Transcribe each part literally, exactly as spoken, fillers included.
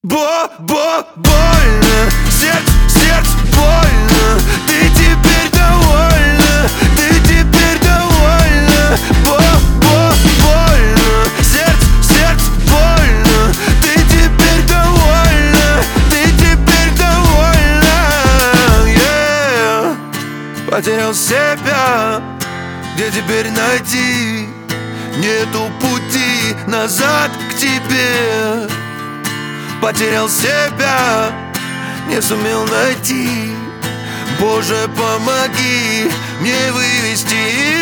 Бо-бо-больно, сердце, сердце больно. Ты теперь довольна, ты теперь довольна. Бо-бо-больно, сердце, сердце больно. Ты теперь довольна, ты теперь довольна. Yeah. Потерял себя, где теперь найти? Нету пути назад к тебе. Потерял себя, не сумел найти. Боже, помоги мне вывести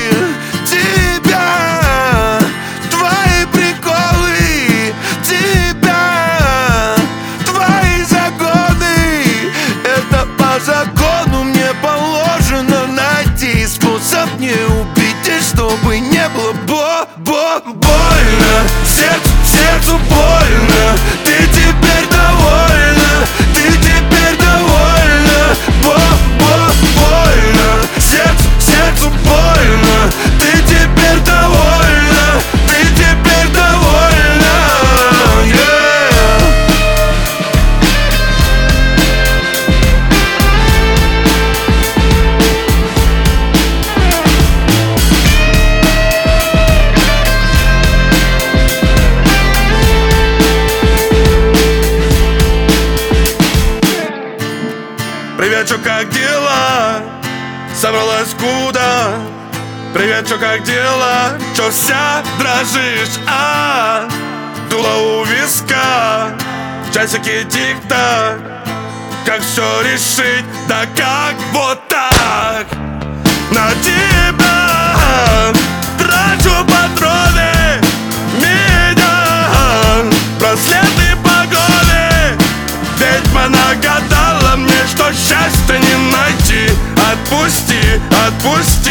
тебя. Твои приколы, тебя, твои загоны. Это по закону мне положено найти способ не убить, и чтобы не было бо-бо-больно. Сердцу, сердцу больно. Ты теперь довольна, ты теперь довольна. Бо-бо-больно. Сердцу, сердцу больно. Ты теперь довольна, ты теперь довольна. Yeah. Привет, чё, как дела? Собралась куда? Привет, чё, как дела? Чё вся дрожишь, а? Дуло у виска, часики тик-так. Как все решить, да как вот так? На тебя трачу патроны, меня браслеты погоны. Ведьма нагадала мне, что счастья не найти. Отпусти, отпусти.